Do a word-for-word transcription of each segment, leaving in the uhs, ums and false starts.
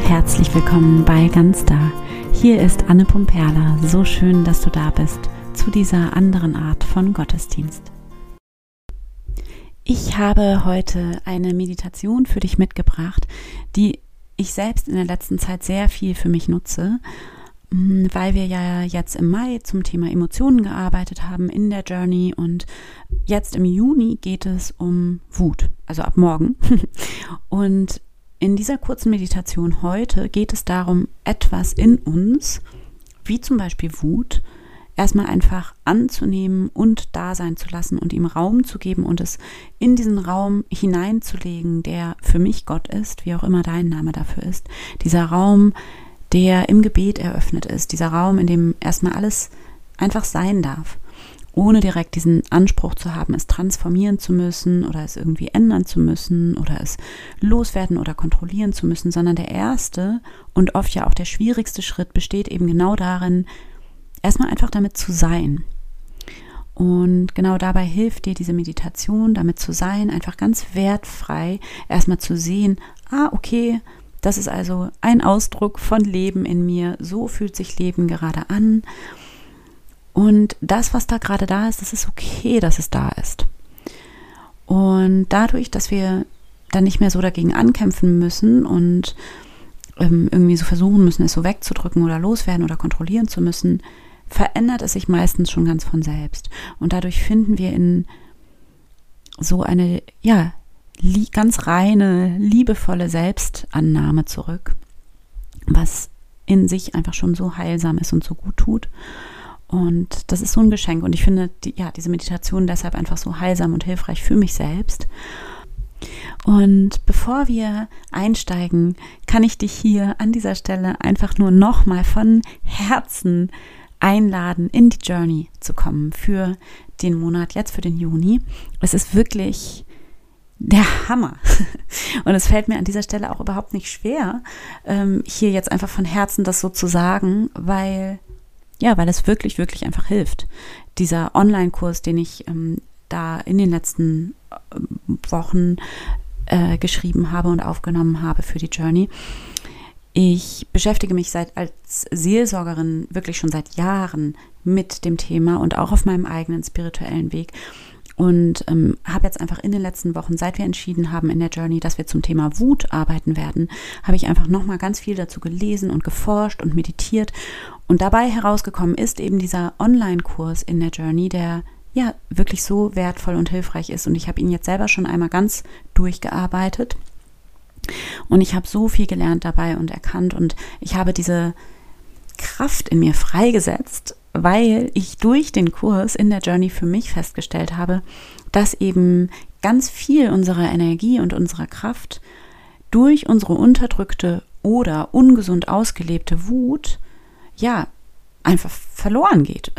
herzlich willkommen bei Ganz Da. Hier ist Anne Pumperla. So schön, dass du da bist zu dieser anderen Art von Gottesdienst. Ich habe heute eine Meditation für dich mitgebracht, die ich selbst in der letzten Zeit sehr viel für mich nutze, weil wir ja jetzt im Mai zum Thema Emotionen gearbeitet haben in der Journey und jetzt im Juni geht es um Wut, also ab morgen. Und in dieser kurzen Meditation heute geht es darum, etwas in uns, wie zum Beispiel Wut, erstmal einfach anzunehmen und da sein zu lassen und ihm Raum zu geben und es in diesen Raum hineinzulegen, der für mich Gott ist, wie auch immer dein Name dafür ist. Dieser Raum, der im Gebet eröffnet ist, dieser Raum, in dem erstmal alles einfach sein darf, ohne direkt diesen Anspruch zu haben, es transformieren zu müssen oder es irgendwie ändern zu müssen oder es loswerden oder kontrollieren zu müssen, sondern der erste und oft ja auch der schwierigste Schritt besteht eben genau darin, erstmal einfach damit zu sein. Und genau dabei hilft dir diese Meditation, damit zu sein, einfach ganz wertfrei erstmal zu sehen, ah, okay, das ist also ein Ausdruck von Leben in mir, so fühlt sich Leben gerade an. Und das, was da gerade da ist, das ist okay, dass es da ist. Und dadurch, dass wir dann nicht mehr so dagegen ankämpfen müssen und ähm, irgendwie so versuchen müssen, es so wegzudrücken oder loswerden oder kontrollieren zu müssen, verändert es sich meistens schon ganz von selbst. Und dadurch finden wir in so eine, ja, li- ganz reine, liebevolle Selbstannahme zurück, was in sich einfach schon so heilsam ist und so gut tut. Und das ist so ein Geschenk und ich finde die, ja, diese Meditation deshalb einfach so heilsam und hilfreich für mich selbst. Und bevor wir einsteigen, kann ich dich hier an dieser Stelle einfach nur nochmal von Herzen einladen, in die Journey zu kommen für den Monat, jetzt für den Juni. Es ist wirklich der Hammer. Und es fällt mir an dieser Stelle auch überhaupt nicht schwer, hier jetzt einfach von Herzen das so zu sagen, weil Ja, weil es wirklich, wirklich einfach hilft. Dieser Online-Kurs, den ich ähm, da in den letzten äh, Wochen äh, geschrieben habe und aufgenommen habe für die Journey. Ich beschäftige mich seit als Seelsorgerin wirklich schon seit Jahren mit dem Thema und auch auf meinem eigenen spirituellen Weg. Und ähm, habe jetzt einfach in den letzten Wochen, seit wir entschieden haben in der Journey, dass wir zum Thema Wut arbeiten werden, habe ich einfach nochmal ganz viel dazu gelesen und geforscht und meditiert. Und dabei herausgekommen ist eben dieser Online-Kurs in der Journey, der ja wirklich so wertvoll und hilfreich ist. Und ich habe ihn jetzt selber schon einmal ganz durchgearbeitet. Und ich habe so viel gelernt dabei und erkannt. Und ich habe diese Kraft in mir freigesetzt, weil ich durch den Kurs in der Journey für mich festgestellt habe, dass eben ganz viel unserer Energie und unserer Kraft durch unsere unterdrückte oder ungesund ausgelebte Wut ja einfach verloren geht.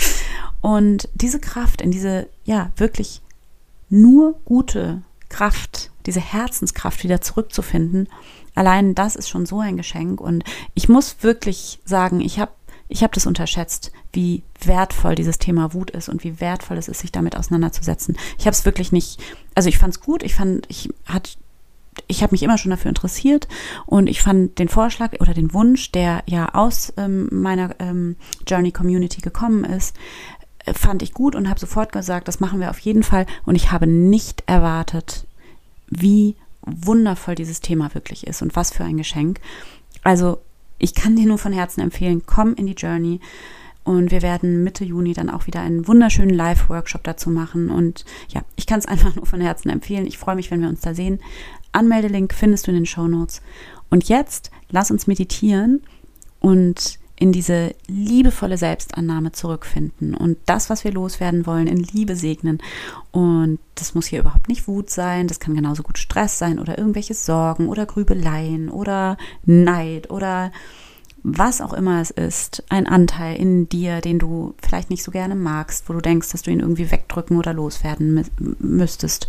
Und diese Kraft, in diese ja wirklich nur gute Kraft, diese Herzenskraft wieder zurückzufinden, allein das ist schon so ein Geschenk. Und ich muss wirklich sagen, ich habe Ich habe das unterschätzt, wie wertvoll dieses Thema Wut ist und wie wertvoll es ist, sich damit auseinanderzusetzen. Ich habe es wirklich nicht, also ich fand es gut, ich fand, ich hat, ich habe mich immer schon dafür interessiert und ich fand den Vorschlag oder den Wunsch, der ja aus ähm, meiner ähm, Journey-Community gekommen ist, äh, fand ich gut und habe sofort gesagt, das machen wir auf jeden Fall. Und ich habe nicht erwartet, wie wundervoll dieses Thema wirklich ist und was für ein Geschenk. Also ich kann dir nur von Herzen empfehlen, komm in die Journey und wir werden Mitte Juni dann auch wieder einen wunderschönen Live-Workshop dazu machen und ja, ich kann es einfach nur von Herzen empfehlen. Ich freue mich, wenn wir uns da sehen. Anmeldelink findest du in den Shownotes. Und jetzt lass uns meditieren und in diese liebevolle Selbstannahme zurückfinden und das, was wir loswerden wollen, in Liebe segnen. Und das muss hier überhaupt nicht Wut sein, das kann genauso gut Stress sein oder irgendwelche Sorgen oder Grübeleien oder Neid oder was auch immer es ist, ein Anteil in dir, den du vielleicht nicht so gerne magst, wo du denkst, dass du ihn irgendwie wegdrücken oder loswerden mü- müsstest.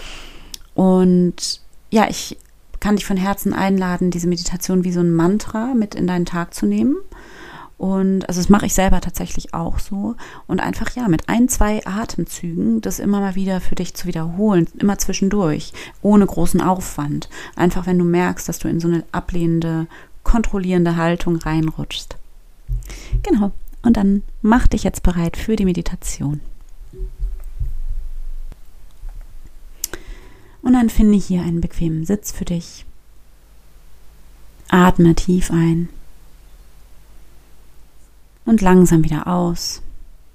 Und ja, ich kann dich von Herzen einladen, diese Meditation wie so ein Mantra mit in deinen Tag zu nehmen. Und also das mache ich selber tatsächlich auch so. Und einfach ja, mit ein, zwei Atemzügen das immer mal wieder für dich zu wiederholen, immer zwischendurch, ohne großen Aufwand. Einfach wenn du merkst, dass du in so eine ablehnende kontrollierende Haltung reinrutschst. Genau, und dann mach dich jetzt bereit für die Meditation. Und dann finde hier einen bequemen Sitz für dich. Atme tief ein und langsam wieder aus.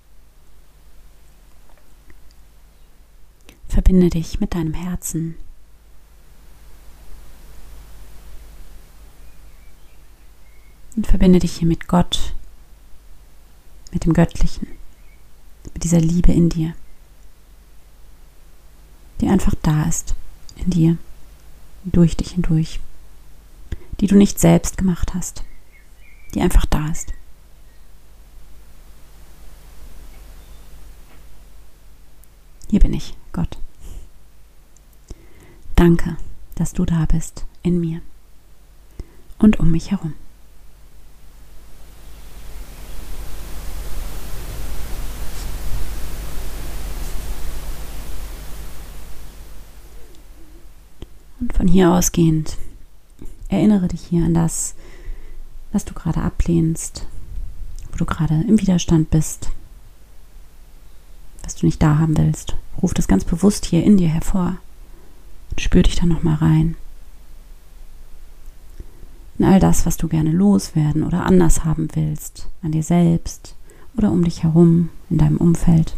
Verbinde dich mit deinem Herzen. Und verbinde dich hier mit Gott, mit dem Göttlichen, mit dieser Liebe in dir, die einfach da ist, in dir, durch dich hindurch, die du nicht selbst gemacht hast, die einfach da ist. Hier bin ich, Gott. Danke, dass du da bist, in mir und um mich herum. Und von hier ausgehend erinnere dich hier an das, was du gerade ablehnst, wo du gerade im Widerstand bist, was du nicht da haben willst. Ruf das ganz bewusst hier in dir hervor und spür dich da nochmal rein. In all das, was du gerne loswerden oder anders haben willst, an dir selbst oder um dich herum, in deinem Umfeld.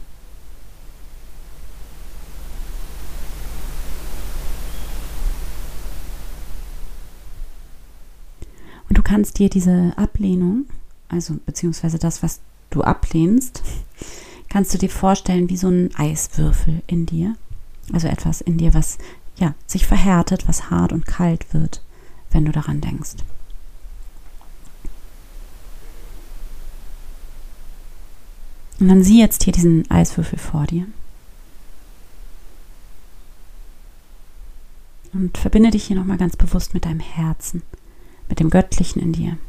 Und du kannst dir diese Ablehnung, also beziehungsweise das, was du ablehnst, kannst du dir vorstellen wie so ein Eiswürfel in dir. Also etwas in dir, was ja, sich verhärtet, was hart und kalt wird, wenn du daran denkst. Und dann sieh jetzt hier diesen Eiswürfel vor dir. Und verbinde dich hier nochmal ganz bewusst mit deinem Herzen, mit dem Göttlichen in dir.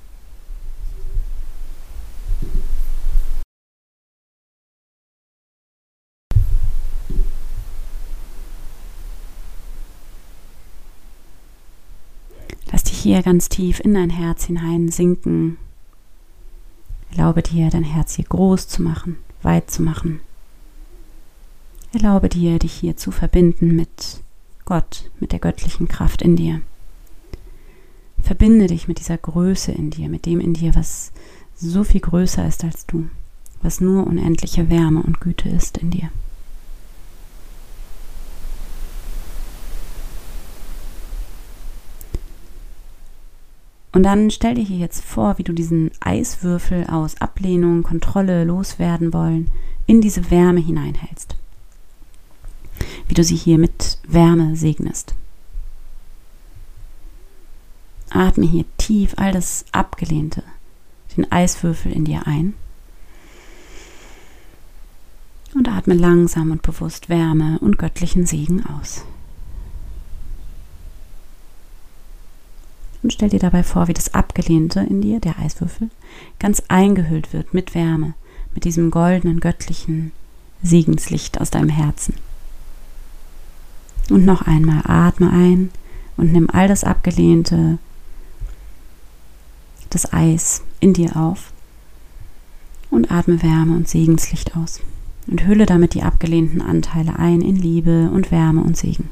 Lass dich hier ganz tief in dein Herz hinein sinken. Erlaube dir, dein Herz hier groß zu machen, weit zu machen. Erlaube dir, dich hier zu verbinden mit Gott, mit der göttlichen Kraft in dir. Verbinde dich mit dieser Größe in dir, mit dem in dir, was so viel größer ist als du, was nur unendliche Wärme und Güte ist in dir. Und dann stell dir hier jetzt vor, wie du diesen Eiswürfel aus Ablehnung, Kontrolle, Loswerden wollen, in diese Wärme hineinhältst. Wie du sie hier mit Wärme segnest. Atme hier tief all das Abgelehnte, den Eiswürfel in dir ein. Und atme langsam und bewusst Wärme und göttlichen Segen aus. Und stell dir dabei vor, wie das Abgelehnte in dir, der Eiswürfel, ganz eingehüllt wird mit Wärme, mit diesem goldenen, göttlichen Segenslicht aus deinem Herzen. Und noch einmal atme ein und nimm all das Abgelehnte, das Eis in dir auf und atme Wärme und Segenslicht aus. Und hülle damit die abgelehnten Anteile ein in Liebe und Wärme und Segen.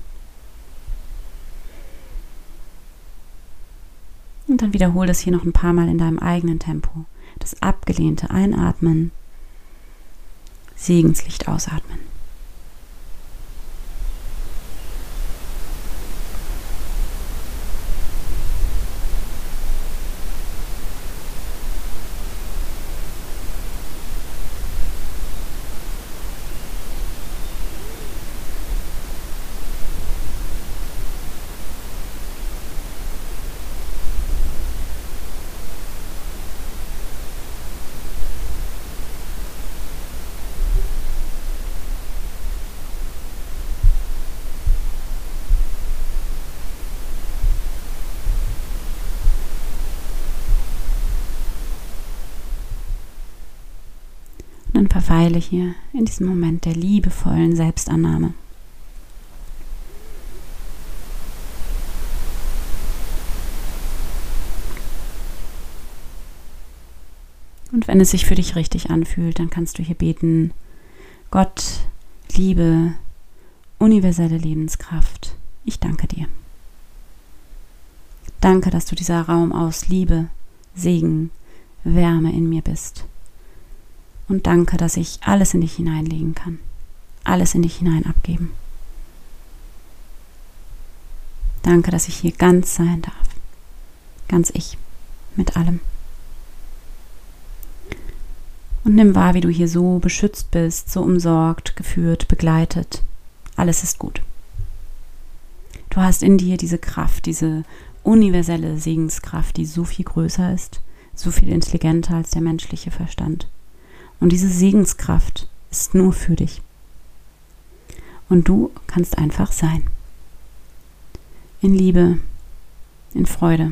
Und dann wiederhole das hier noch ein paar Mal in deinem eigenen Tempo. Das Abgelehnte einatmen, Segenslicht ausatmen. Und dann verweile hier in diesem Moment der liebevollen Selbstannahme. Und wenn es sich für dich richtig anfühlt, dann kannst du hier beten: Gott, Liebe, universelle Lebenskraft, ich danke dir. Danke, dass du dieser Raum aus Liebe, Segen, Wärme in mir bist. Und danke, dass ich alles in dich hineinlegen kann, alles in dich hinein abgeben. Danke, dass ich hier ganz sein darf, ganz ich, mit allem. Und nimm wahr, wie du hier so beschützt bist, so umsorgt, geführt, begleitet. Alles ist gut. Du hast in dir diese Kraft, diese universelle Segenskraft, die so viel größer ist, so viel intelligenter als der menschliche Verstand. Und diese Segenskraft ist nur für dich. Und du kannst einfach sein. In Liebe, in Freude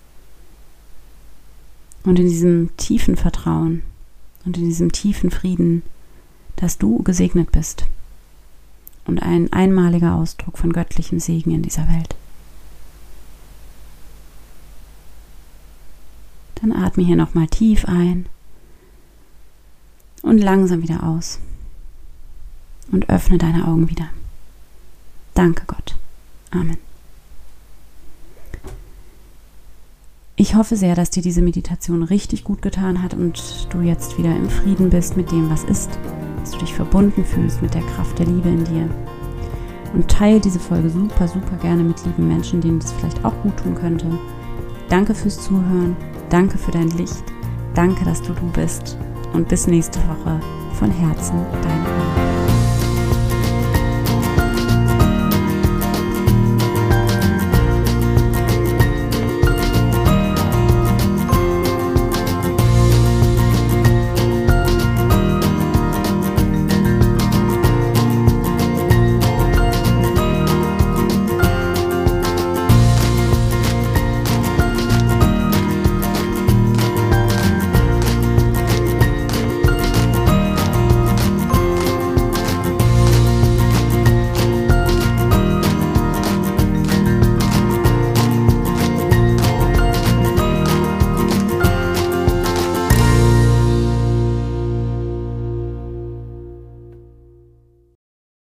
und in diesem tiefen Vertrauen und in diesem tiefen Frieden, dass du gesegnet bist und ein einmaliger Ausdruck von göttlichem Segen in dieser Welt. Dann atme hier nochmal tief ein und langsam wieder aus und öffne deine Augen wieder. Danke Gott. Amen. Ich hoffe sehr, dass dir diese Meditation richtig gut getan hat und du jetzt wieder im Frieden bist mit dem, was ist, dass du dich verbunden fühlst mit der Kraft der Liebe in dir. Und teile diese Folge super, super gerne mit lieben Menschen, denen das vielleicht auch gut tun könnte. Danke fürs Zuhören, danke für dein Licht, danke, dass du du bist und bis nächste Woche. Von Herzen, deine Anna.